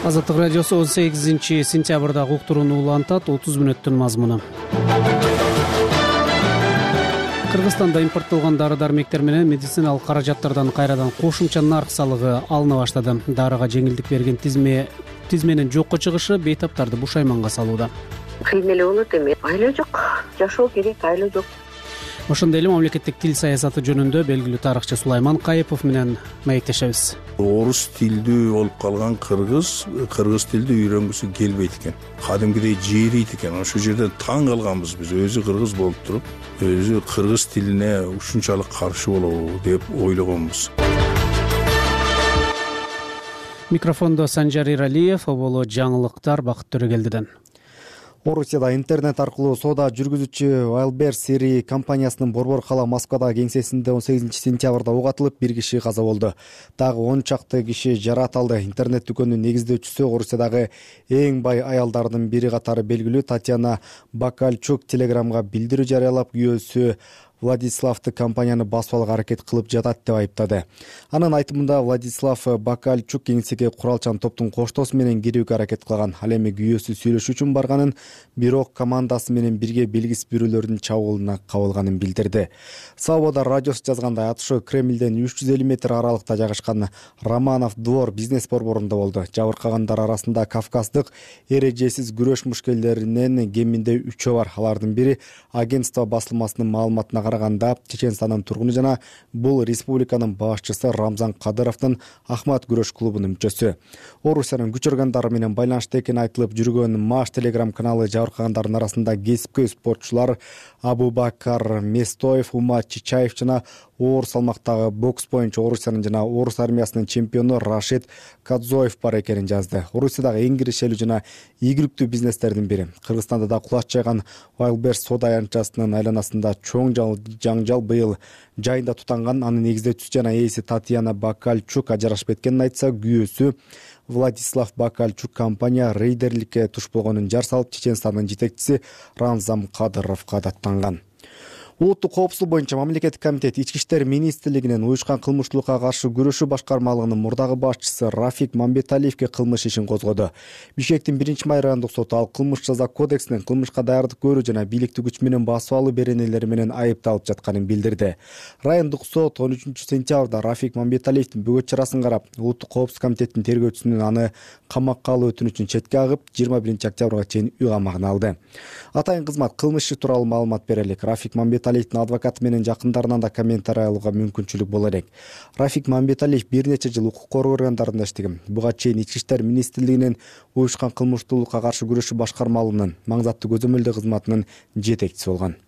Азаттык радиосу 18 сентябрда уктурууну улантат. 30 мүнөттүн мазмуну. Кыргызстанда импорттолгон дары-дармектер менен медициналык каражаттардан кайрадан кошумча нарк салыгы алына баштады. Дарыга жеңилдик берген тизменин жокко чыгышы бейтаптарды бушайманга салууда. Кыйын эле болот эми. Айла жок, жашоо керек, айла жок. Ошондой эле мамлекеттик тил саясаты жөнүндө белгилүү тарыхчы Сулайман Кайыпов менен маектешебиз. Орус тилдүү болуп калган кыргыз тилди үйрөнгүсү келбейт экен. Кадимкидей жээрийт экен. Ошол жерден таң калганбыз биз. Өзү кыргыз болуп туруп, өзү кыргыз тилине ушунчалык каршы болобу деп ойлогонбуз. Микрофондо Санжар Иралиев, оболо жаңылыктар Бакыт Төрөгелдиден. Орусияда интернет аркылуу соода жүргүзүүчү Wildberries компаниясынын Борбор кала Москвадагы кеңсесинде 18 сентябрда ок атылып, бир киши каза болду. Дагы 10 чакты киши жаракат алды. Интернет дүкөнүнүн негиздөөчүсү Орусиядагы эң бай аялдардын бири катары белгилүү Татьяна Бакальчук телеграмга билдирүү жарыялап, күйөөсү Владиславды компанияны басып алууга аракет кылып жатат деп айыптады. Анын айтымында Владислав Бакальчук кеңсеге куралчан топтун коштоосу менен кирүүгө аракет кылган. Ал эми күйөөсү сүйлөшүү үчүн барганын, бирок командасы менен бирге белгисиз бирөөлөрдүн чабуулуна кабылганын билдирди. Свобода радиосу жазгандай, атышуу Кремлден 350 метр аралыкта жайгашкан Романов двор бизнес борборунда болду. Жабыркагандар арасында кавказдык эрежесиз күрөш мушкелдеринен кеминде 3 бар. Алардын бири агентство басылмасынын маалыматына караганда Чеченстандын тургуну жана бул республиканын башчысы Рамзан Кадыровдун Ахмат күрөш клубунун мүчөсү. Орусиянын күч органдары менен байланышта экени айтылып жүргөн Маш телеграм каналы жабыркагандардын арасында кесипкөй спортчулар Абубакар Местоев, Ума Чичаев жана оор салмактагы бокс боюнча Орусиянын жана Орус армиясынын чемпиону Рашид Кадзоев бар экенин жазды. Орусиядагы эң кирешелүү жана ийгиликтүү бизнестердин бири. Кыргызстанда да кулач жайган Wildberries соода аянтчасынын айланасында чоң жаңжал быйыл жайында тутанган. Анын негиздөөчүсү жана ээси Татьяна Бакальчук ажырашып кеткенин айтса, күйөөсү Владислав Бакальчук компания рейдерликке туш болгонун жар салып, Чеченстандын жетекчиси Рамзан Кадыровго даттанган. Улуттук коопсуздук боюнча мамлекеттик комитет Ички иштер министрлигинин уюшкан кылмыштуулукка каршы күрөшүү башкармалыгынын мурдагы башчысы Рафик Мамбеталиевге кылмыш ишин козгоду. Бишкектин 1-май райондук соту ал кылмыш жаза кодексинин кылмышка даярдык көрүү жана бийликти күч менен басып алуу беренелери менен айыпталып жатканын билдирди. Райондук сот 13 сентябрда Рафик Мамбеталиевдин бөгөт чарасын карап, Улуттук коопсуздук комитетинин тергөөчүсүнүн аны камакка алуу өтүнүчүн четке агып, 21 октябрга чейин үй камагына алды. Атайын кызмат кылмыш иши тууралуу маалымат берелик. Рафик Мамбеталиевдин адвокаты менен жакындарынан да комментарий алууга мүмкүнчүлүк боло элек. Рафик Мамбеталиев бир нече жыл укук коргоо органдарында иштеген. Буга чейин Ички иштер министрлигинин уюшкан кылмыштуулукка каршы күрөшүү башкармалыгынын маңзаттуу көзөмөлдөө кызматынын жетекчиси болгон.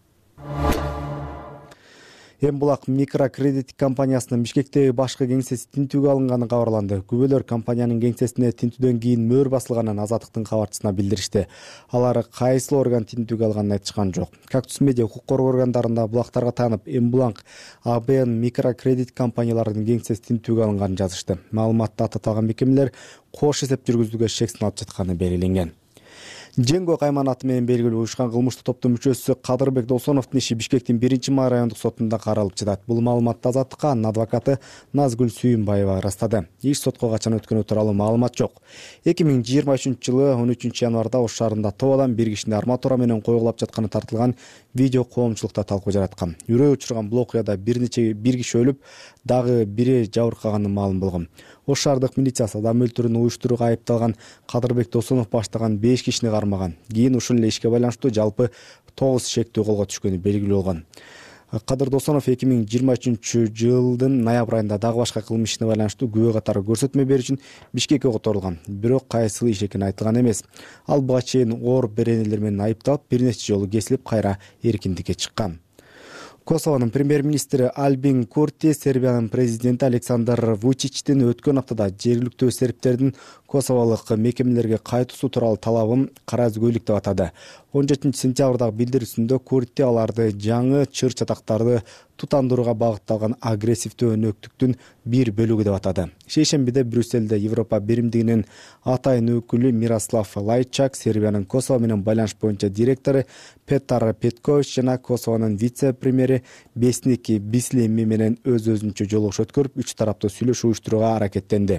Эмбулак микрокредит компаниясынын Бишкектеги башкы кеңсеси тинтүүгө алынганы кабарланды. Күбөлөр компаниянын кеңсесине тинтүүдөн кийин мөр басылганын Азаттыктын кабарчысына билдиришти. Алар кайсыл орган тинтүүгө алганын айтышкан жок. Кактус медиа укук коргоо органдарында булактарга таанып, Эмбулак АБН микрокредит компанияларынын кеңсеси тинтүүгө алынганын жазышты. Маалыматта аталган мекемелер кош эсеп жүргүзүүгө шек сыналып жатканы белгиленген. Женго Кайман аты менен белгилүү уюшкан кылмыштык топтун мүчөсү Кадырбек Досоновдун иши Бишкектин 1-май райондук сотунда каралып жатат. Бул маалыматты Азаттыкка анын адвокаты Назгүл Сүйүнбаева ырастады. Иш сотко качан өткөнү тууралуу маалымат жок. 2023-жылы 13 январда Ош шаарында Тобадан бир кишини арматура менен койгулап жатканы тартылган видео коомчулукта талкуу жараткан. Үрөө учурган бул окуяда бир киши өлүп, дагы бири жабыркаганы маалым болгон. Ош шаардык милициясы адам өлтүрүүнү уюштурууга айыпталган Кадырбек Досонов баштаган 5 кишини кармаган. Кийин ушул эле ишке байланыштуу жалпы 9 шектүү колго түшкөнү белгилүү болгон. Кадыр Досонов 2023-жылдын ноябрь айында дагы башка кылмыш ишине байланыштуу күбө катары көрсөтмө берүү үчүн Бишкекке которулган. Бирок кайсыл иш экени айтылган эмес. Ал буга чейин оор беренелер менен айыпталып, бир нече жолу кесилип, кайра эркиндикке чыккан. Косовонун премьер-министри Альбин Курти Сербиянын президенти Александр Вучичтин өткөн аптада жергиликтүү сербтердин косоволук мекемелерге кайтуусу тууралуу талабын кара өзгөйлүк деп атады. 17 сентябрдагы билдирүүсүндө Курти аларды жаңы чыр чатактарды тутандырууга багытталган агрессивдүү өнөктүктүн бир бөлүгү деп атады. Шейшембиде Брюссельде Европа биримдигинин атайын өкүлү Мирослав Лайчак, Сербиянын Косово менен байланыш боюнча директору Петар Петкович жана Косовонун вице-премьери Бесник Бислеми менен өз-өзүнчө жолугуш өткөрүп, үч тараптуу сүйлөшүү уюштурууга аракеттенди.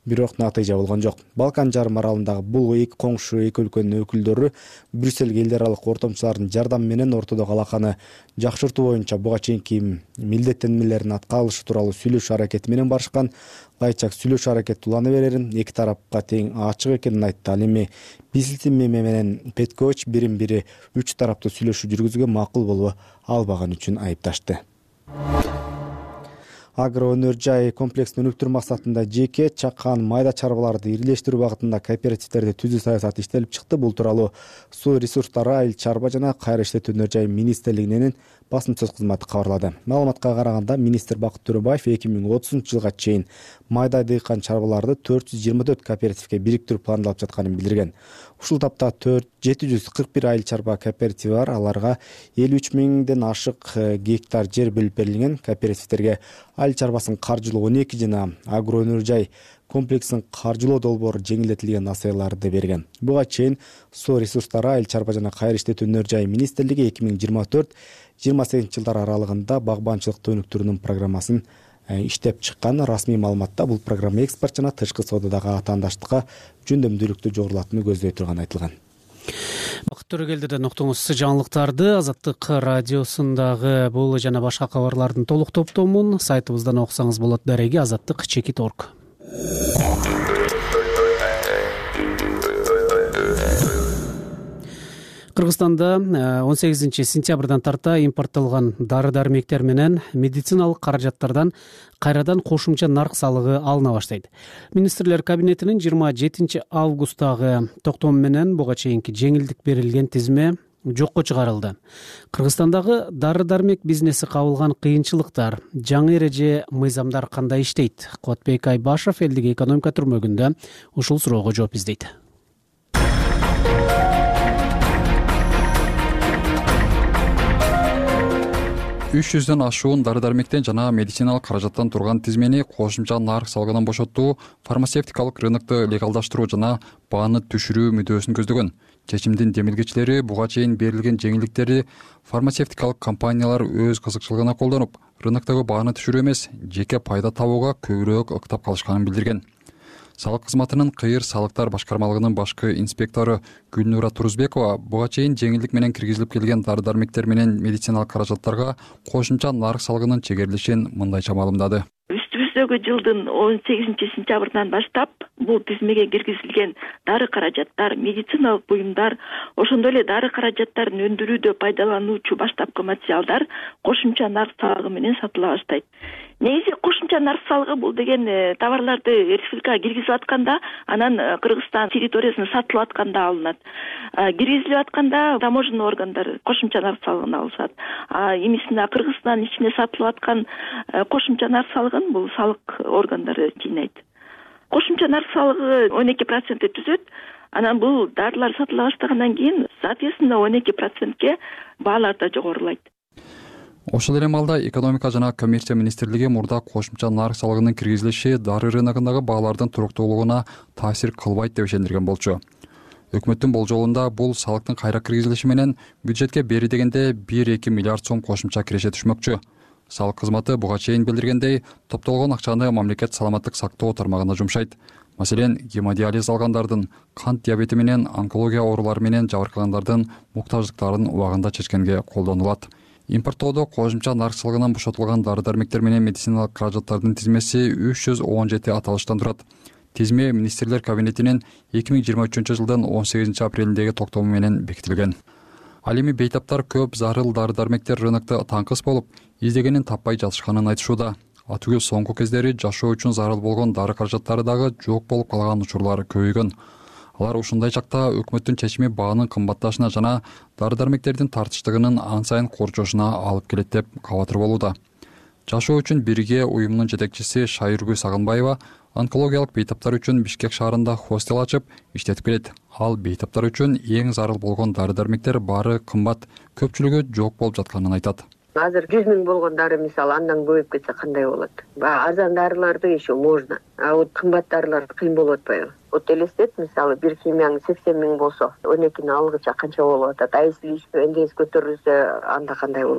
бирок натыйжа болгон жок. Балкан жарым аралындагы бул эки коңшу эки өлкөнүн өкүлдөрү Брюссельге эл аралык ортомчулардын жардамы менен ортодогу алаканы жакшыртуу боюнча буга чейинки милдеттенмелерин аткара алышы тууралуу сүйлөшүү аракети менен барышкан. Лайчак сүйлөшүү аракети улана берерин, эки тарапка тең ачык экенин айтты. Ал эми Бисилтиме менен Петкович бирин-бири үч тараптуу сүйлөшүү жүргүзүүгө макул боло албаган үчүн айыпташты. Агро өнөр жай комплексин өнүктүрүү максатында жеке чакан майда чарбаларды ирилештирүү багытында кооперативдерди түзүү саясат иштелип чыкты. Бул тууралуу Суу ресурстары, айыл чарба жана кайра иштетүү өнөр жай министрлигинин басма-сөз кызматы кабарлады. Маалыматка караганда, министр Бакыт Төрөбаев 2030-жылга чейин майда дыйкан чарбаларды 424 кооперативге бириктирүү пландалып жатканын билдирген. Ушул тапта 741 айыл чарба кооперативи бар. Аларга 53 миңден ашык гектар жер бөлүп берилген. Кооперативдерге айыл чарбасын каржылоо 12 жана агро өнөр жай комплексин каржылоо долбоору жеңилдетилген насыяларды берген. Буга чейин Суу ресурстары, айыл чарба жана кайра иштетүү өнөр жай министрлиги 2024-28 жылдар аралыгында багбанчылыкты өнүктүрүүнүн программасын иштеп чыккан. Расмий маалыматта бул программа экспорт жана тышкы соодадагы атаандаштыкка жөндөмдүүлүктү жогорулатыны көздөй турган айтылган. Бакыт Төрөгелдерден уктуңуз жаңылыктарды. Азаттык радиосундагы бул жана башка кабарлардын толук топтомун сайтыбыздан окусаңыз болот. Дареги azattik.org. Кыргызстанда 18-сентябрдан тарта импорттолгон дары-дармектер менен медициналык каражаттардан кайрадан кошумча нарк салыгы алына баштайт. Министрлер кабинетинин 27-августтагы токтому менен буга чейинки жеңилдик берилген тизме жокко чыгарылды. Кыргызстандагы дары-дармек бизнеси кабылган кыйынчылыктар, жаңы эреже, мыйзамдар кандай иштейт? Кубатбек Айбашев элдик экономика түрмөгүндө ушул суроого жооп издейт. 300дөн ашуун дары-дармектен жана медициналык каражаттан турган тизмени кошумча нарк салыгынан бошотуу, фармацевтикалык рынокту легалдаштыруу жана бааны түшүрүү мүдөөсүн көздөгөн. Чечимдин демилгечилери буга чейин берилген жеңилдиктерди фармацевтикалык компаниялар өз кызыкчылыгына колдонуп, рыноктогу бааны түшүрүү эмес, жеке пайда табууга көбүрөөк ыктап калышканын билдирген. Салык кызматынын кыйыр салыктар башкармалыгынын башкы инспектору Гүлнура Турузбекова буга чейин жеңилдик менен киргизилип келген дары-дармектер менен медициналык каражаттарга кошумча нарк салыгынын чегерилишин мындайча маалымдады. Үстүбүздөгү жылдын 18-сентябрынан баштап бул тизмеге киргизилген дары каражаттар, медициналык буюмдар, ошондой эле дары каражаттарын өндүрүүдө пайдалануучу баштапкы материалдар кошумча нарк салыгы менен сатыла баштайт. Негизи кошумча нарк салыгы бул деген товарларды республикага киргизип атканда, анан Кыргызстан территориясына сатылып атканда алынат. Киргизилип атканда таможенный органдар кошумча нарк салыгын алышат. Эмисинде Кыргызстан ичине сатылып аткан кошумча нарк салыгын бул салык органдары жыйнайт. Кошумча нарк салыгы 12% түзөт. Анан бул дарылар сатыла баштагандан кийин, соответственно, 12%ке баалар да жогорулайт. Ошол эле маалда экономика жана коммерция министрлиги мурда кошумча нарк салыгынын киргизилиши дары рыногундагы баалардын туруктуулугуна таасир кылбайт деп ишендирген болчу. Өкмөттүн болжолунда бул салыктын кайра киргизилиши менен бюджетке бери дегенде 1-2 миллиард сом кошумча киреше түшмөкчү. Салык кызматы буга чейин билдиргендей, топтолгон акчаны мамлекет саламаттык сактоо тармагына жумшайт. Маселен, гемодиализ алгандардын, кант диабети менен онкология оорулары менен жабыркагандардын муктаждыктарын убагында чечкенге колдонулат. Импорттоодо кошумча нарк салыгынан бошотулган дары-дармектер менен медициналык каражаттардын тизмеси 317 аталыштан турат. Тизме министрлер кабинетинин 2023 жылдын 18 апрелиндеги токтому менен бекитилген. Ал эми бейтаптар көп зарыл дары-дармектер рынокто таңкыс болуп, издегенин таппай жатышканын айтышууда. Атүгүл соңку кездери жашоо үчүн зарыл болгон дары каражаттары дагы жок болуп калган учурлар көбөйгөн. Алар ушундай чакта өкмөттүн чечими баанын кымбатташына жана дары-дармектердин тартыштыгынын ан сайын корчошуна алып келет деп кабатыр болууда. Жашоо үчүн бирге уюмунун жетекчиси Шайыргүл Сагынбаева онкологиялык бейтаптар үчүн Бишкек шаарында хостел ачып иштетип келет. Ал бейтаптар үчүн эң зарыл болгон дары-дармектер баары кымбат, көпчүлүгү жок болуп жатканын айтат. Азыр 100 миң болгон дары мисалы андан көбөйүп кетсе кандай болот? Арзан дарыларды еще можно, а вот кымбат дарылар кыйын болуп атпайбы? Вот элестет, мисалы, бир химияң 80 миң болсо, 12-ни алгыча канча болуп атат? А если эндеси көтөрүлсө, анда кандай болот?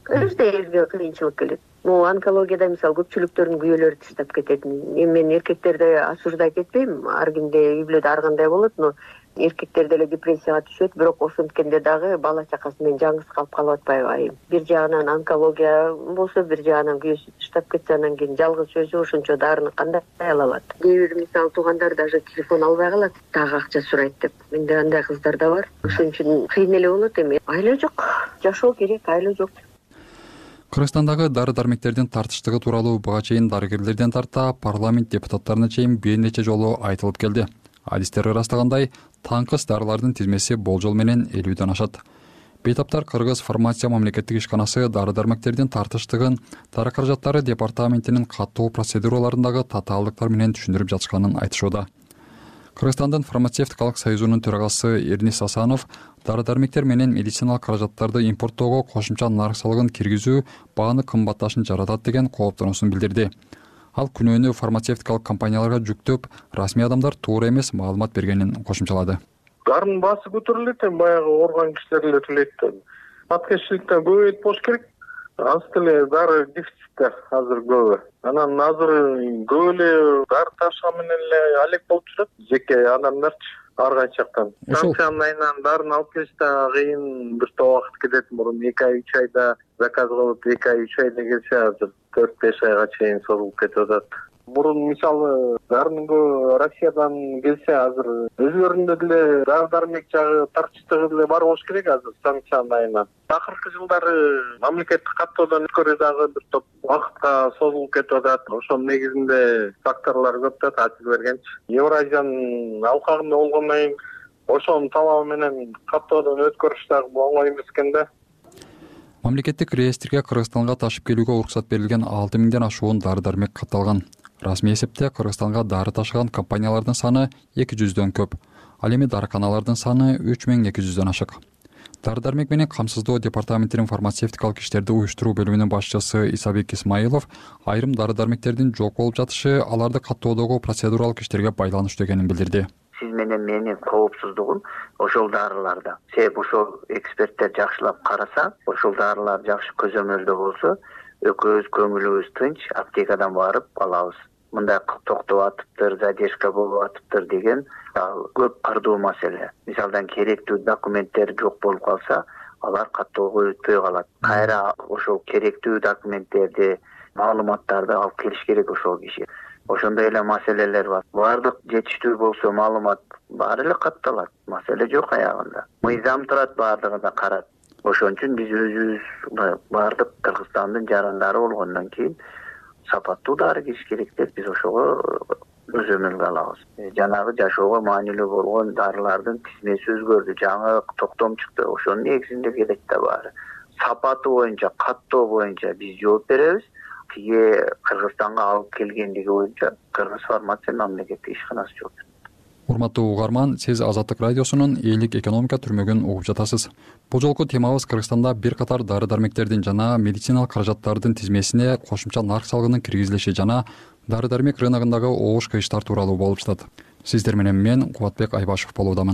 элге кыйынчылык келет. Могу онкологияда мисалы көпчүлүктөрдүн күйөөлөрү таштап кетет. Мен эркектерди осуждать этпейм, ар кимде үй бүлөдө ар кандай болот, но эркектер деле депрессияга түшөт, бирок ошенткенде дагы бала чакасы менен жаңгыз калып калып атпайбы айым. Бир жагынан онкология болсо, бир жагынан күйөөсү таштап кетсе, анан кийин жалгыз өзү ошончо дарыны кандай ала алат? Кээ бир мисалы туугандар даже телефон албай калат, дагы акча сурайт деп. Менде андай кыздар да бар. Ошон үчүн кыйын эле болот. Эми айла жок, жашоо керек, айла жок. Кыргызстандагы дары-дармектердин тартыштыгы тууралуу буга чейин дарыгерлерден тарта парламент депутаттарына чейин бир нече жолу айтылып келди. Адистер ырастагандай, таңкыс дарылардын тизмеси болжол менен 50дөн ашат. Бейтаптар Кыргыз фармация мамлекеттик ишканасы дары-дармектердин тартыштыгын дары каражаттары департаментинин каттоо процедураларындагы татаалдыктар менен түшүндүрүп жатышканын айтышууда. Кыргызстандын фармацевтикалык союзунун төрагасы Эрнис Асанов дары-дармектер менен медициналык каражаттарды импорттоого кошумча нарык салыгын киргизүү бааны кымбатташын жаратат деген кооптонуусун билдирди. Ал күнөөнү фармацевтикалык компанияларга жүктөп, расмий адамдар туура эмес маалымат бергенин кошумчалады. Дарынын баасы көтөрүлөт, баягы ооруган кишилер эле төлөйт. Маткечиликтен көбөйүп болуш керек. Аз деле дары дефицитте азыр көбү. Анан азыр көп эле дары ташыган менен эле алек болуп жүрөт. Жеке адамдарчы ар кайсы жактан. Санкциянын айынан дарын алып келиште кыйын бир топ убакыт кетет. Мурун 2 ай 3 айда заказ кылып 2 ай 3 айда келсе, азыр 4-5 айга чейин созулуп кетип атат. Мурун мисалы дарынын Россиядан келсе, азыр өзүлөрүндө деле дары-дармек жагы тартыштыгы деле бар болуш керек азыр санкциянын айынан. Акыркы жылдары мамлекеттик каттоодон өткөрүү дагы бир топ убакытка созулуп кетип атат. Ошонун негизинде факторлор көп да таасир бергенчи. Евразиянын алкагында болгондон кийин ошонун талабы менен каттоодон өткөрүш дагы оңой эмес экен да. Мамлекеттик реестрге Кыргызстанга ташып келүүгө уруксат берилген 6000ден ашуун дары-дармек катталган. Расмий эсепте Кыргызстанга дары ташыган компаниялардын саны 200дөн көп. Ал эми дарыканалардын саны 3200дөн ашык. Дары-дармек менен камсыздоо департаментинин фармацевтикалык иштерди уюштуруу бөлүмүнүн башчысы Исабек Исмаилов айрым дары-дармектердин жок болуп жатышы аларды каттоодогу процедуралык иштерге байланыштуу экенин билдирди. Сиз менен менин коопсуздугум ошол дарыларда. Себеби ошол эксперттер жакшылап караса, ошол дарылар жакшы көзөмөлдө болсо, экөөбүз көңүлүбүз тынч аптекадан барып алабыз. Мындай токтоп атыптыр, задержка болуп атыптыр деген көп кырдуу маселе. Мисалдан керектүү документтер жок болуп калса, алар каттоого өтпөй калат. Кайра ошол керектүү документтерди, маалыматтарды алып келиш керек ошол киши. Ошондой эле маселелер бар. Бардык жетиштүү болсо маалымат баары эле катталат. Маселе жок аягында. Мыйзам турат, бардыгына карат. Ошон үчүн биз өзүбүз бардык Кыргызстандын жарандары болгондон кийин сапаттуу дары кириш керек деп биз ошого көзөмөлгө алабыз. Жанагы жашоого маанилүү болгон дарылардын тизмеси өзгөрдү, жаңы токтом чыкты. Ошонун негизинде келет да баары. Сапаты боюнча, каттоо боюнча биз жооп беребиз. Тиги Кыргызстанга алып келгендиги боюнча Кыргыз фармация мамлекеттик ишканасы жооп берет. Урматтуу угарман, сиз Азаттык радиосунун элдик экономика түрмөгүн угуп жатасыз. Бул жолку темабыз Кыргызстанда бир катар дары-дармектердин жана медициналык каражаттардын тизмесине кошумча нарк салыгынын киргизилиши жана дары-дармек рыногундагы оош кыйыштар тууралуу болуп жатат. Сиздер менен мен Кубатбек Айбашев болуудамын.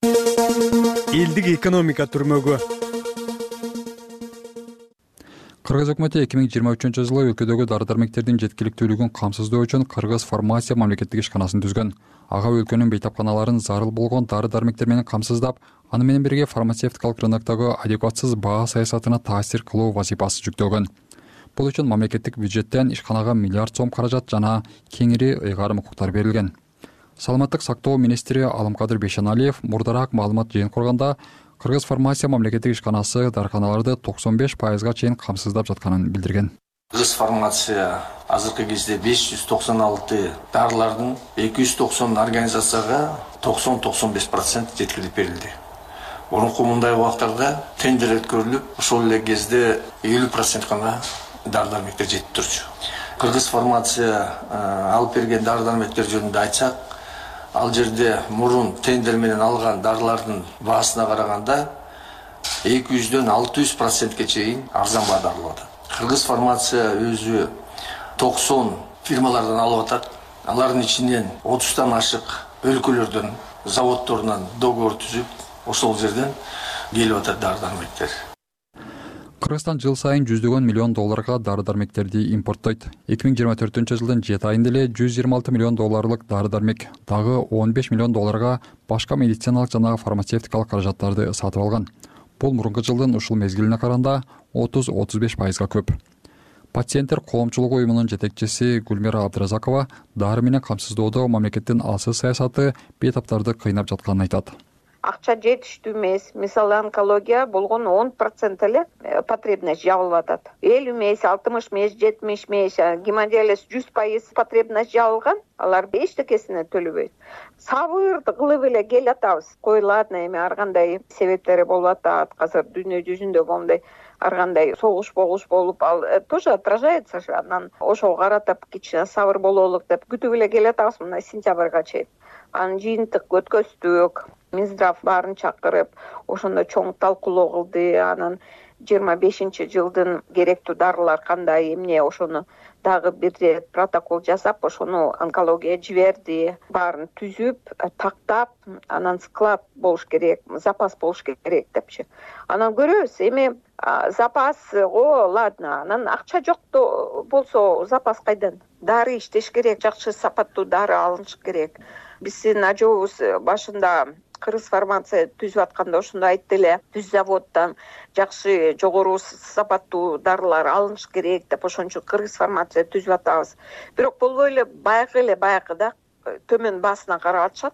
Элдик экономика түрмөгү. Кыргыз өкмөтү 2023-жылы өлкөдөгү дары-дармектердин жеткиликтүүлүгүн камсыздоо үчүн Кыргыз фармация мамлекеттик ишканасын түзгөн. Ага өлкөнүн бейтапканаларын зарыл болгон дары-дармектер менен камсыздап, аны менен бирге фармацевтикалык рыноктогу адекватсыз баа саясатына таасир кылуу вазифасы жүктөлгөн. Бул үчүн мамлекеттик бюджеттен ишканага миллиард сом каражат жана кеңири ыйгарым укуктар берилген. Саламаттык сактоо министри Алымкадыр Бейшеналиев мурдараак маалымат жыйын курганда Кыргыз фармация мамлекеттик ишканасы дарыканаларды 95%га чейин камсыздап жатканын билдирген. Кыргыз фармация азыркы кезде 596 дарылардын 290 организацияга 90-95% жеткирип берилди. Мурунку мындай убактарда тендер өткөрүлүп, ошол эле кезде 50% гана дары-дармектер жетип турчу. Кыргыз фармация алып берген дары-дармектер жөнүндө айтсак, ал жерде мурун тендер менен алган дарылардын баасына караганда 200дөн 600%ке чейин арзан баада алып атат. Кыргыз фармация өзү 90 фирмалардан алып атат. Алардын ичинен 30тан ашык өлкөлөрдөн, заводдорунан договор түзүп, ошол жерден келип атат дары-дармектер. Кыргызстан жыл сайын жүздөгөн миллион долларга дары дармектерди импорттойт. 2024 7 айында эле 126 миллион долларлык дары дармек, дагы 15 миллион долларга башка медициналык жана фармацевтикалык каражаттарды сатып алган. Бул мурунку жылдын ушул мезгилине караганда 30-35% көп. Пациенттер коомчулугу уюмунун жетекчиси Гүлмира Абдыразакова дары менен камсыздоодо мамлекеттин алсыз саясаты бейтаптарды кыйнап жатканын айтат. Акча жетиштүү эмес. Мисалы онкология болгон 10% эле потребность жабылып атат. 50 эмес, 60 эмес, 70 эмес, гемодиализ 100% потребность жабылган. Алар эчтекесине төлөбөйт. Сабырды кылып эле келатабыз. Коюлат эми ар кандай себептери болуп атат. Азыр дүйнө жүзүндө моундай ар кандай согуш болуп ал тоже отражается. Анан ошого карата кичине сабыр бололук деп күтүп эле келатабыз мына сентябрга чейин. Анын жыйынтык өткөздүк. Минздрав баарын чакырып, ошондо чоң талкуулоо кылды. Анан 25-жылдын керектүү дарылар кандай, эмне ошону дагы бир рет протокол жасап, ошону онкология жиберди. Баарын түзүп, тактап, анан склад болуш керек, запас болуш керек депчи. Анан көрөбүз, эми запас ладно, анан акча жок болсо запас кайдан? Дары иштеш керек, жакшы сапаттуу дары алыныш керек. Биздин ажообуз башында Кыргыз фармация түзүп атканда ошондо айтты эле, түз заводдон жакшы жогору сапаттуу дарылар алыныш керек деп, ошон үчүн Кыргыз фармация түзүп атабыз. Бирок болбой эле баягыда төмөн баасына карап атышат.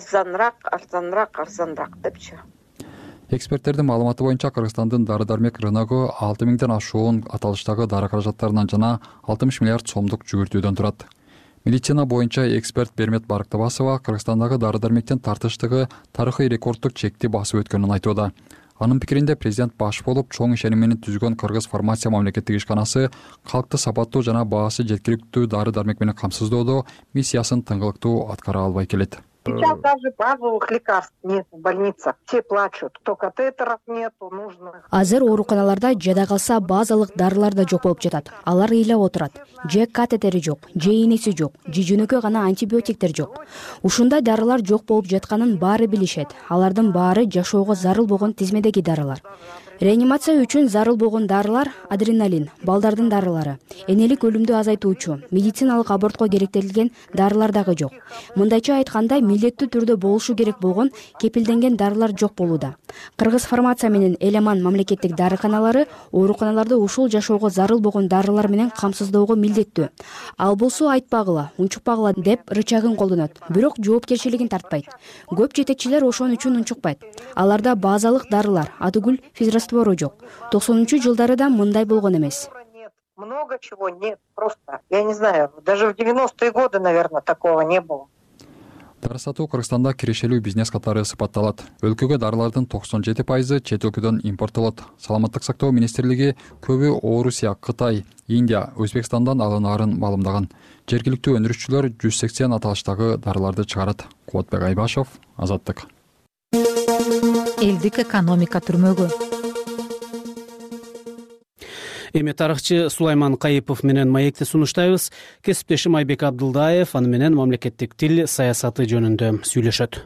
Арзаныраак депчи. Эксперттердин маалыматы боюнча Кыргызстандын дары-дармек рыногу 6000ден ашуун аталыштагы дары каражаттарынан жана 60 миллиард сомдук жүгүртүүдөн турат. Медицина боюнча эксперт Бермет Барктабасова Кыргызстандагы дары-дармектин тартыштыгы тарыхый рекордтук чекти басып өткөнүн айтууда. Анын пикиринде президент баш болуп чоң ишеним менен түзгөн Кыргыз фармация мамлекеттик ишканасы калкты сапаттуу жана баасы жеткиликтүү дары-дармек менен камсыздоодо миссиясын тыңгылыктуу аткара албай келет. Сейчас даже базовых лекарств нет в больницах. Все плачут, то катетеров нету, нужно. Азыр ооруканаларда жада калса базалык дарылар да жок болуп жатат. Алар ыйлап отурат. Же катетери жок, же ийнеси жок, же жөнөкөй гана антибиотиктер жок. Ушундай дарылар жок болуп жатканын баары билишет. Алардын баары жашоого зарыл болгон тизмедеги дарылар. Реанимация үчүн зарыл болгон дарылар адреналин, балдардын дарылары, энелик өлүмдү азайтуучу, медициналык абортко керектелген дарылар дагы жок. Мындайча айтканда, милдеттүү түрдө болушу керек болгон кепилденген дарылар жок болууда. Кыргыз фармация менен Элеман мамлекеттик дарыканалары ооруканаларды ушул жашоого зарыл болгон дарылар менен камсыздоого милдеттүү. Ал болсо айтпагыла, унчукпагыла деп рычагын колдонот, бирок жоопкерчилигин тартпайт. Көп жетекчилер ошон үчүн унчукпайт. Аларда базалык дарылар, атүгүл физраствору жок. 90-жылдары да мындай болгон эмес. Много чего нет, просто. Я не знаю, даже в 90-е годы, наверное, такого не было. Дары сатуу Кыргызстанда кирешелүү бизнес катары сыпатталат. Өлкөгө дарылардын 97% чет өлкөдөн импорттолот. Саламаттык сактоо министрлиги көбү Орусия, Кытай, Индия, Өзбекстандан алынаарын маалымдаган. Жергиликтүү өндүрүшчүлөр 180 аталыштагы дарыларды чыгарат. Кубатбек Айбашев, Азаттык. Элдик экономика түрмөгү. Эми тарыхчы Сулайман Кайыпов менен маекти сунуштайбыз. Кесиптешим Айбек Абдылдаев аны менен мамлекеттик тил саясаты жөнүндө сүйлөшөт.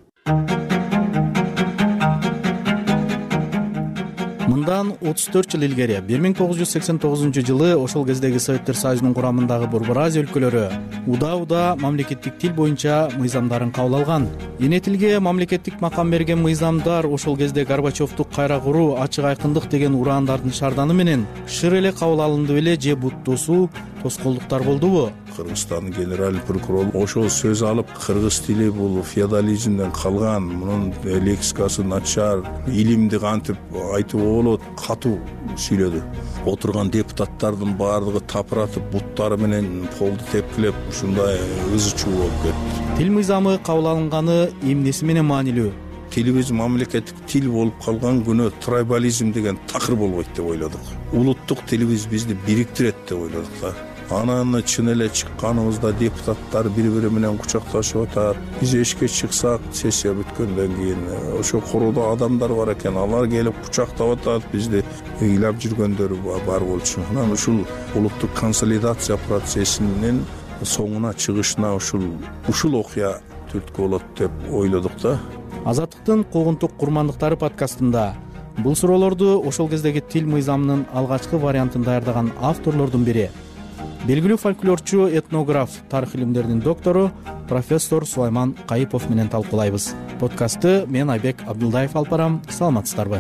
Мындан 34 жыл илгери 1989 ошол кездеги Советтер Союзунун курамындагы Борбор Азия өлкөлөрү уда мамлекеттик тил боюнча мыйзамдарын кабыл алган. Эне тилге мамлекеттик макам берген мыйзамдар ошол кезде Горбачевду кайра куруу, ачык айкындык деген урандардын шарданы менен шыр эле кабыл алынды беле же буттуусу тоскоолдуктар болдубу? Кыргызстандын генерал прокурору ошол сөз алып, кыргыз тили бул феодализмден калган, мунун лексикасы начар, илимди кантип айтып болот, катуу сүйлөдү. Отурган депутаттардын баардыгы тапыратып, буттары менен полду тепкилеп, ушундай ызы-чуу болуп кетти. Тил мыйзамы кабыл алынганы эмнеси менен маанилүү? Тилибиз мамлекеттик тил болуп калган күнү трайбализм деген такыр болбойт деп ойлодук. Улуттук тилибиз бизди бириктирет деп ойлодук да. Анан чын эле чыкканыбызда депутаттар бири-бири менен кучакташып атат. Биз эшикке чыксак, сессия бүткөндөн кийин ошо короодо адамдар бар экен, алар келип кучактап атат, бизди ыйлап жүргөндөр бар болчу. Анан ушул улуттук консолидация процессинин соңуна чыгышына ушул окуя түрткү болот деп ойлодук да. Азаттыктын куугунтук курмандыктары подкастында бул суроолорду ошол кездеги тил мыйзамынын алгачкы вариантын даярдаган авторлордун бири, белгилүү фольклорчу, этнограф, тарых илимдеринин доктору профессор Сулайман Кайыпов менен талкуулайбыз. Подкастты мен Айбек Абдулдаев алып барам. Саламатсыздарбы?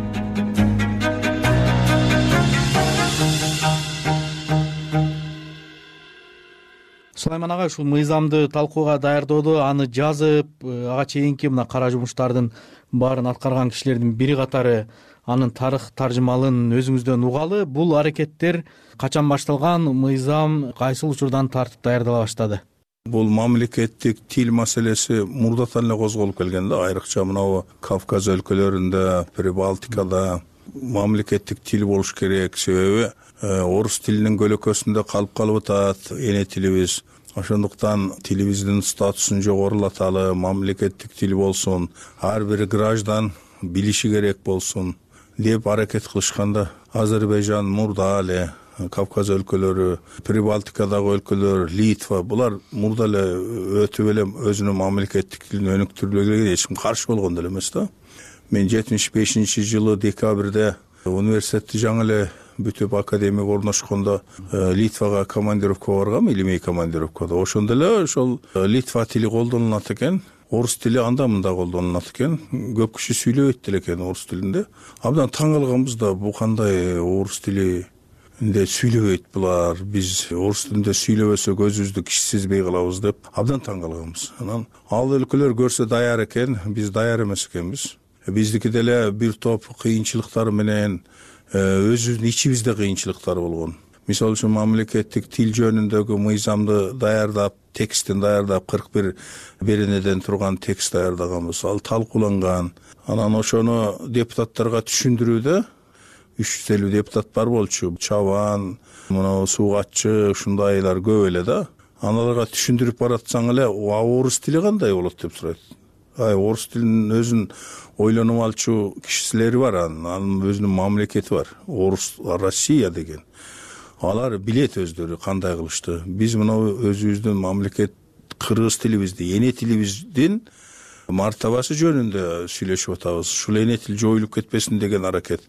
Сулайман ага, ушул мыйзамды талкууга даярдоодо, аны жазып, ага чейинки мына кара жумуштардын баарын аткарган кишилердин бири катары анын тарых таржымалын өзүңүздөн угалы. Бул аракеттер качан башталган, мыйзам кайсыл учурдан тартып даярдала баштады? Бул мамлекеттик тил маселеси мурдатан эле козголуп келген да, айрыкча мына Кавказ өлкөлөрүндө, Прибалтикада мамлекеттик тил болуш керек. Себеби орус тилинин көлөкөсүндө калып атат эне тилибиз. Ошондуктан тилибиздин статусун жогорулаталы, мамлекеттик тил болсун, ар бир граждан билиши керек болсун деп аракет кылышканда, Азербайжан мурда эле, Кавказ өлкөлөрү, Прибалтикадагы өлкөлөр, Литва, булар мурда эле өтүп эле өзүнүн мамлекеттик тилин өнүктүрүлгөнгө эч ким каршы болгон деле эмес да. Мен 75-жылы декабрда университетти жаңы эле бүтүп академияга орношкондо Литвага командировкага баргам, илимий командировкада. Ошондо эле ошол Литва тили колдонулат экен, орус тили анда-мында колдонулат экен. Көп киши сүйлөбөйт деле экен орус тилинде. Абдан таң калганбыз да, бул кандай орус тилинде сүйлөбөйт булар, биз орус тилинде сүйлөбөсөк өзүбүздү кичи сезбей калабыз деп абдан таң калганбыз. Анан ал өлкөлөр көрсө даяр экен, биз даяр эмес экенбиз. Биздики деле бир топ кыйынчылыктар менен өзүбүздүн ичибизде кыйынчылыктар болгон. Мисалы үчүн мамлекеттик тил жөнүндөгү мыйзамды даярдап, текстин даярдап, 41 беренеден турган текст даярдаганбыз. Ал талкууланган. Анан ошону депутаттарга түшүндүрүүдө 350 депутат бар болчу. Чабан, мына суугатчы, ушундайлар көп эле да. Аналарга түшүндүрүп баратсаң эле, орус тили кандай болот деп сурайт. Орус тилинин өзүн ойлонуп алчу кишилери бар, анын өзүнүн мамлекети бар. Орус Россия деген. Алар билет өздөрү кандай кылышты. Биз мына өзүбүздүн мамлекет кыргыз тилибизди, эне тилибиздин мартабасы жөнүндө сүйлөшүп атабыз. Ушул эне тил жоюлуп кетпесин деген аракет.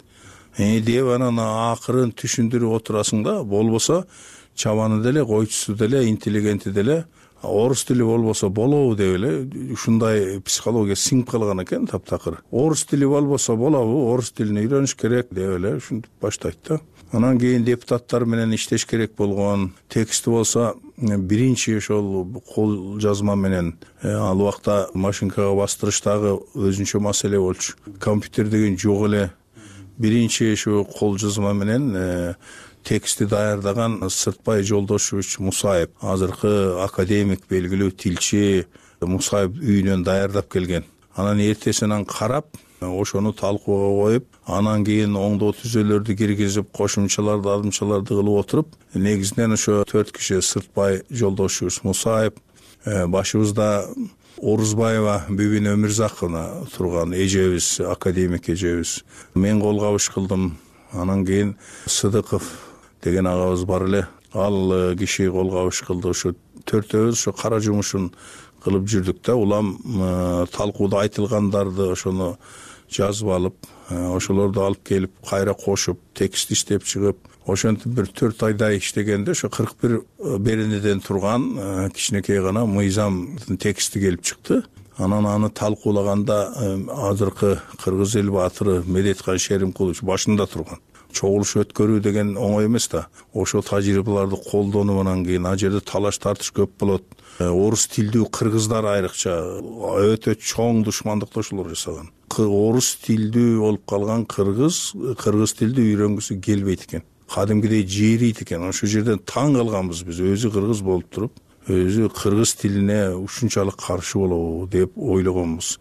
Деп анан акырын түшүндүрүп отурасың да, болбосо чабаны деле, койчусу деле, интеллигенти деле орус тили болбосо болобу деп эле ушундай психология сиңип калган экен таптакыр. Орус тили болбосо болобу, орус тилин үйрөнүш керек деп эле ушинтип баштайт да. Анан кийин депутаттар менен иштеш керек болгон. Тексти болсо биринчи ошол кол жазма менен ал убакта машинкага бастырыштагы өзүнчө маселе болчу. Компьютер деген жок эле. Биринчи ошо кол жазма менен тексти даярдаган Сыртбай Жолдошевич Мусаев, азыркы академик, белгилүү тилчи Мусаев үйүнөн даярдап келген. Анан эртесинен карап, ошону талкууга коюп, анан кийин оңдоо түзөлөрдү киргизип, кошумчаларды, адымчаларды кылып отуруп, негизинен ошо 4 киши Сыртбай Жолдошевич Мусаев, башыбызда Орузбаева Бүбүн Өмүрзаковна турган эжебиз, академик эжебиз. Мен кол кабыш кылдым. Анан кийин Сыдыков деген агабыз бар эле. Ал киши кол кабыш кылды. Ошо төртөөбүз ошо кара жумушун кылып жүрдүк да. Улам талкууда айтылгандарды ошону жазып алып, ошолорду алып келип, кайра кошуп, текст иштеп чыгып, ошентип бир 4 айдай иштегенде ошо 41 беренеден турган кичинекей гана мыйзамдын тексти келип чыкты. Анан аны талкуулаганда азыркы кыргыз эл баатыры Медеткан Шеримкулович башында турган. Чогулуш өткөрүү деген оңой эмес да. Ошол тажрыйбаларды колдонуп анан кийин ал жерде талаш тартыш көп болот. Орус тилдүү кыргыздар айрыкча өтө чоң душмандыкташуулар жасаган. Орус тилдүү болуп калган кыргыз тилди үйрөнгүсү келбейт экен. Кадимгидей жээрийт экен. Ошол жерден таң калганбыз биз, өзү кыргыз болуп туруп, өзү кыргыз тилине ушунчалык каршы болобу деп ойлогонбуз.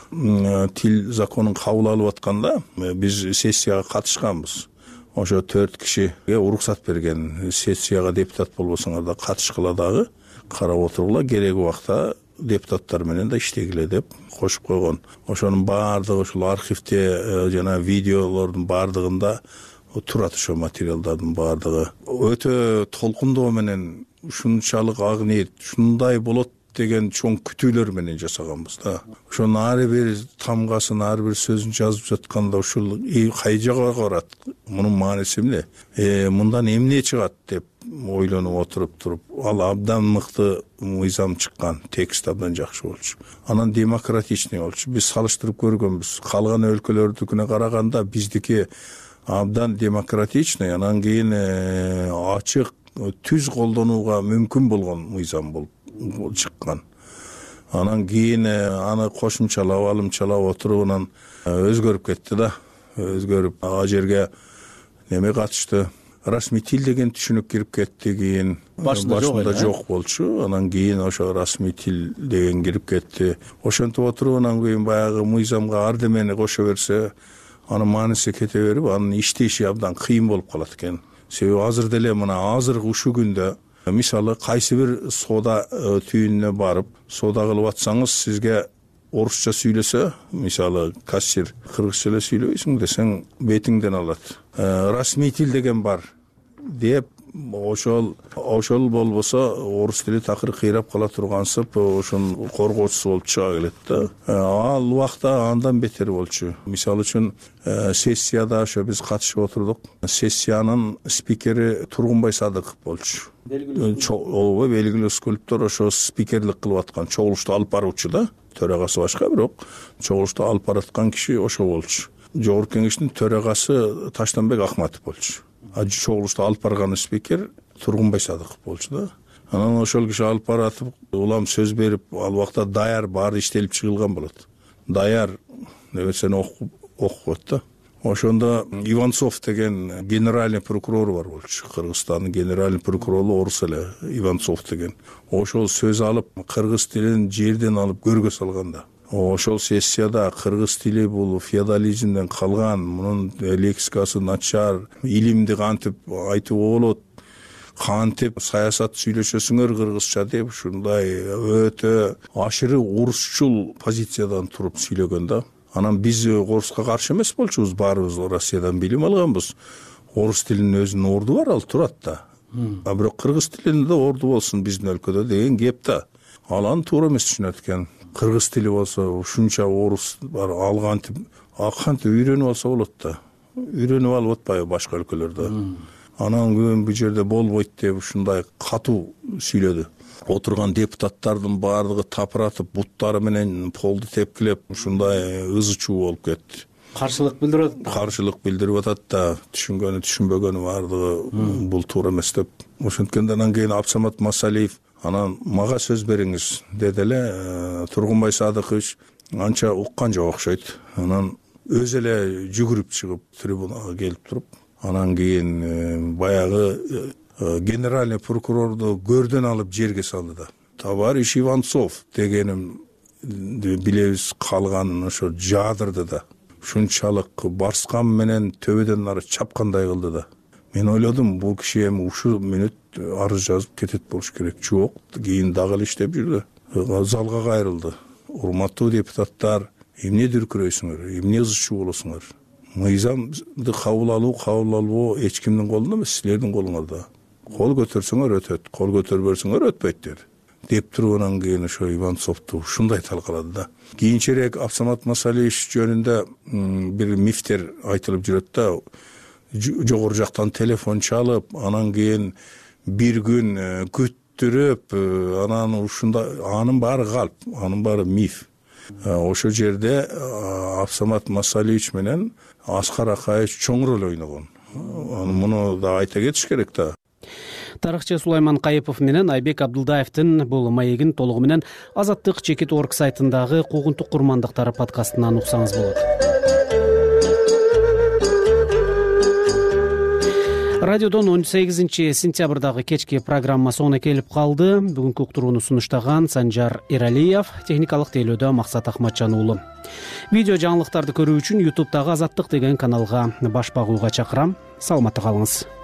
Тил законун кабыл алып атканда биз сессияга катышканбыз. Ошо 4 кишиге уруксат берген. Сессияга депутат болбосоңор да катышкыла дагы, карап отургула, керек убакта депутаттар менен да иштегиле деп кошуп койгон. Ошонун баардыгы ушул архивде жана видеолордун баардыгында турат, ошо материалдардын баардыгы. Өтө толкундоо менен ушунчалык ак ниет, ушундай болот деген чоң күтүүлөр менен жасаганбыз да. Ошонун ар бир тамгасын, ар бир сөзүн жазып жатканда ушул кай жакка барат, мунун мааниси эмне, мындан эмне чыгат деп ойлонуп отуруп туруп, ал абдан мыкты мыйзам чыккан, текст абдан жакшы болчу. Анан демократичный болчу. Биз салыштырып көргөнбүз. Калган өлкөлөрдүкүнө караганда биздики абдан демократичный, анан кийин ачык, түз колдонууга мүмкүн болгон мыйзам болуп чыккан. Анан кийин аны кошумчалап, алымчалап отуруп анан өзгөрүп кетти да. Өзгөрүп ага жерге неме катышты? Расмий тил деген түшүнүк кирип кетти. Кийин башында жок болчу. Анан кийин ошо расмий тил деген кирип кетти. Ошентип отуруп анан кийин баягы мыйзамга ар демени кошо берсе, анын мааниси кете берип, анын иштеши абдан кыйын болуп калат экен. Себеби азыр деле мына азыркы ушул күндө мисалы кайсы бир соода түйүнүнө барып соода кылып атсаңыз, сизге орусча сүйлөсө, мисалы кассир кыргызча эле сүйлөбөйсүң десең бетиңден алат. Расмий тил деген бар деп, ошол болбосо орус тили такыр кыйрап кала тургансып, ошонун коргоочусу болуп чыга келет да. Ал убакта андан бетер болчу. Мисалы үчүн сессияда ошо биз катышып отурдук. Сессиянын спикери Тургунбай Садыков болчу. Белгилүү скульптор, ошо спикерлик кылып аткан, чогулушту алып баруучу да. Төрагасы башка, бирок чогулушту алып бараткан киши ошо болчу. Жогорку кеңештин төрагасы Таштанбек Акматов болчу. Чогулушту алып барган спикер Тургунбай Садыков болчу да. Анан ошол киши алып баратып, улам сөз берип, ал убакта даяр баары иштелип чыгылган болот. Даяр нерсени окуп да. Ошондо Иванцов деген генеральный прокурор бар болчу. Кыргызстандын генеральный прокурору орус эле, Иванцов деген. Ошол сөз алып, кыргыз тилин жерден алып көргө салганда. Ошол сессияда кыргыз тили бул феодализмден калган, мунун лексикасы начар, илимди кантип айтууга болот, кантип саясат сүйлөшөсүңөр кыргызча деп, ушундай өтө ашыры орусчул позициядан туруп сүйлөгөн да. Анан биз оруска каршы эмес болчубуз, баарыбыз Россиядан билим алганбыз. Орус тилинин өзүнүн орду бар, ал турат да. А бирок кыргыз тилинде орду болсун биздин өлкөдө деген кеп да. Ал аны туура эмес түшүнөт экен. Кыргыз тили болсо ушунча орус бар, ал кантип үйрөнүп алса болот да. Үйрөнүп алып атпайбы башка өлкөлөрдө. Анан бул жерде болбойт деп ушундай катуу сүйлөдү. Отурган депутаттардын баардыгы тапыратып, буттары менен полду тепкилеп, ушундай ызы чуу болуп кетти. Каршылык билдирип атат да, түшүнгөнү түшүнбөгөнү баардыгы бул туура эмес деп. Ошенткенде анан кийин Абсамат Масалиев анан мага сөз бериңиз деди эле. Тургунбай Садыкович анча уккан жок окшойт. Анан өзү эле жүгүрүп чыгып трибунага келип туруп, анан кийин баягы генеральный прокурорду көрдөн алып жерге салды да. Товарищ Иванцов дегеним билебиз, калганын ошо жаадырды да. Ушунчалык барскан менен төбөдөн ары чапкандай кылды да. Мен ойлодум, бул киши эми ушул мүнөт арыз жазып кетет болуш керек. Жок, кийин дагы эле иштеп жүрдү. Залга кайрылды. Урматтуу депутаттар, эмне дүркүрөйсүңөр, эмне ызы чуу болосуңар? Мыйзамды кабыл алуу эч кимдин колунда эмес, силердин колуңарда. Кол көтөрсөңөр өтөт, кол көтөрбөсөңөр өтпөйт деди. Деп туруп анан кийин ошо Иванцовду ушундай талкалады да. Кийинчерээк Абсамат Масалиевич жөнүндө бир мифтер айтылып жүрөт да. Жогору жактан телефон чалып, анан кийин бир күн күттүрүп, анан ушундай, анын баары калп, анын баары миф. Ошол жерде Абсамат Масалиевич менен Аскар Акаевич чоң роль ойногон. Муну да айта кетиш керек да. Тарыхчы Сулайман Кайыпов менен Айбек Абдылдаевдин бул маегин толугу менен Азаттык Чекит.org сайтындагы куугунтук курмандыктары подкастынан уксаңыз болот. Радиодон 18 сентябрдагы кечки программа соңуна келип калды. Бүгүнкү уктурууну сунуштаган Санжар Эралиев, техникалык тейлөөдө Максат Ахматжан уулу. Видео жаңылыктарды көрүү үчүн YouTube'дагы Азаттык деген каналга баш багууга чакырам. Саламатта калыңыз.